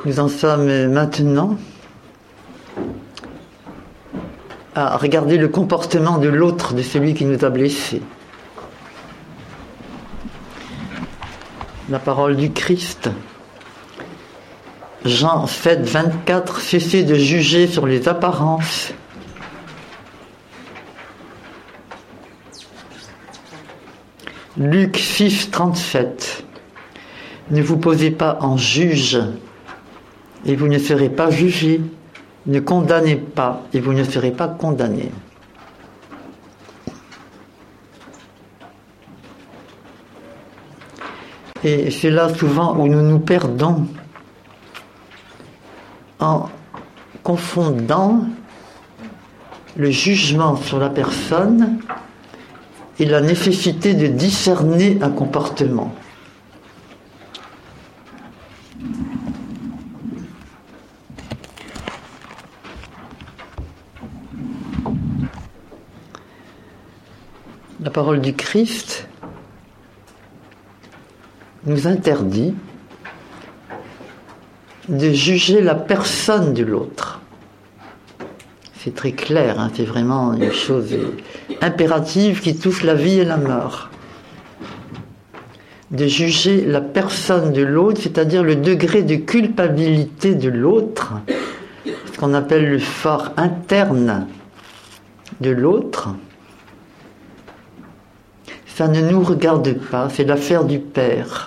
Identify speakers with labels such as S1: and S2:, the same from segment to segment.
S1: Nous en sommes maintenant à regarder le comportement de l'autre, de celui qui nous a blessés. La parole du Christ. Jean 7, 24, cessez de juger sur les apparences. Luc 6, 37, ne vous posez pas en juge et vous ne serez pas jugés. Ne condamnez pas et vous ne serez pas condamnés. Et c'est là souvent où nous nous perdons en confondant le jugement sur la personne et la nécessité de discerner un comportement. La parole du Christ nous interdit de juger la personne de l'autre. C'est très clair, hein, c'est vraiment une chose impérative qui touche la vie et la mort. De juger la personne de l'autre, c'est-à-dire le degré de culpabilité de l'autre, ce qu'on appelle le fort interne de l'autre. Ça ne nous regarde pas, c'est l'affaire du Père.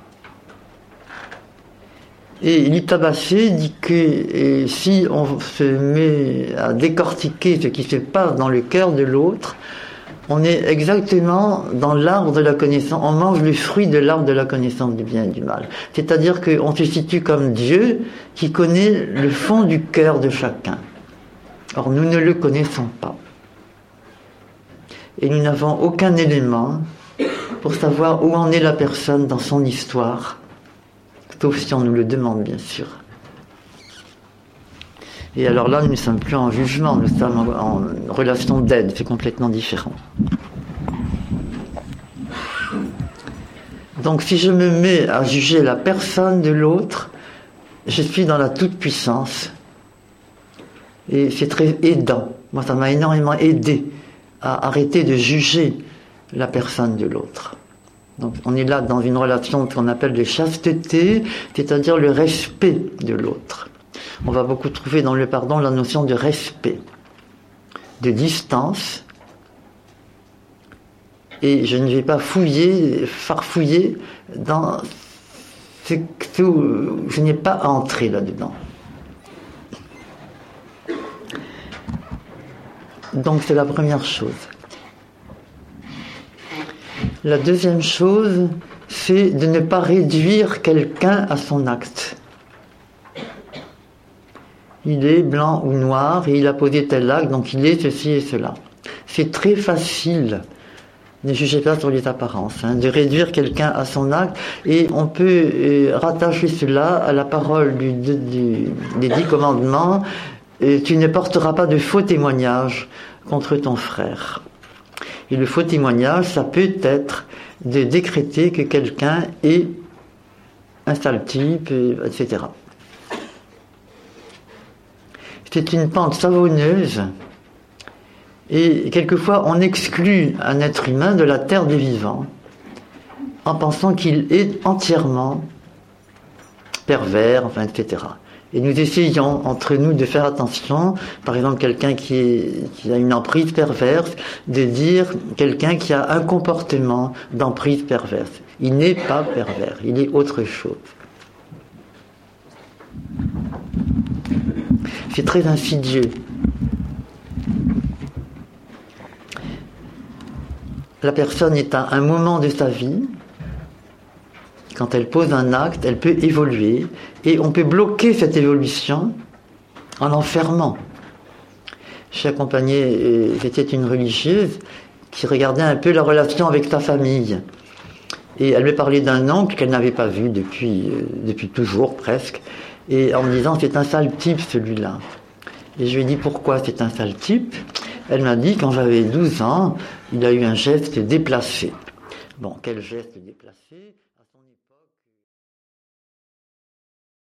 S1: Et l'Itabassé dit que si on se met à décortiquer ce qui se passe dans le cœur de l'autre, on est exactement dans l'arbre de la connaissance, on mange le fruit de l'arbre de la connaissance du bien et du mal. C'est-à-dire qu'on se situe comme Dieu qui connaît le fond du cœur de chacun. Or, nous ne le connaissons pas. Et nous n'avons aucun élément pour savoir où en est la personne dans son histoire, sauf si on nous le demande, bien sûr. Et alors là, nous ne sommes plus en jugement, nous sommes en relation d'aide, c'est complètement différent. Donc si je me mets à juger la personne de l'autre, je suis dans la toute-puissance. Et c'est très aidant. Moi, ça m'a énormément aidé à arrêter de juger la personne de l'autre. Donc on est là dans une relation qu'on appelle de chasteté, c'est-à-dire le respect de l'autre. On va beaucoup trouver dans le pardon la notion de respect, de distance, et je ne vais pas farfouiller dans ce que je n'ai pas à entrer là-dedans. Donc c'est la première chose. La deuxième chose, c'est de ne pas réduire quelqu'un à son acte. Il est blanc ou noir et il a posé tel acte, donc il est ceci et cela. C'est très facile, ne jugez pas sur les apparences, de réduire quelqu'un à son acte, et on peut rattacher cela à la parole des 10 commandements. Tu ne porteras pas de faux témoignages contre ton frère. Et le faux témoignage, ça peut être de décréter que quelqu'un est un sale type, etc. C'est une pente savonneuse, et quelquefois on exclut un être humain de la terre des vivants en pensant qu'il est entièrement pervers, etc. Et nous essayons entre nous de faire attention, par exemple quelqu'un qui a une emprise perverse, de dire quelqu'un qui a un comportement d'emprise perverse. Il n'est pas pervers, il est autre chose. C'est très insidieux. La personne est à un moment de sa vie. Quand elle pose un acte, elle peut évoluer, et on peut bloquer cette évolution en l'enfermant. J'ai accompagné, c'était une religieuse qui regardait un peu la relation avec sa famille. Et elle me parlait d'un oncle qu'elle n'avait pas vu depuis toujours presque, et en me disant c'est un sale type celui-là. Et je lui ai dit pourquoi c'est un sale type. Elle m'a dit quand j'avais 12 ans, il a eu un geste déplacé. Bon, quel geste déplacé ?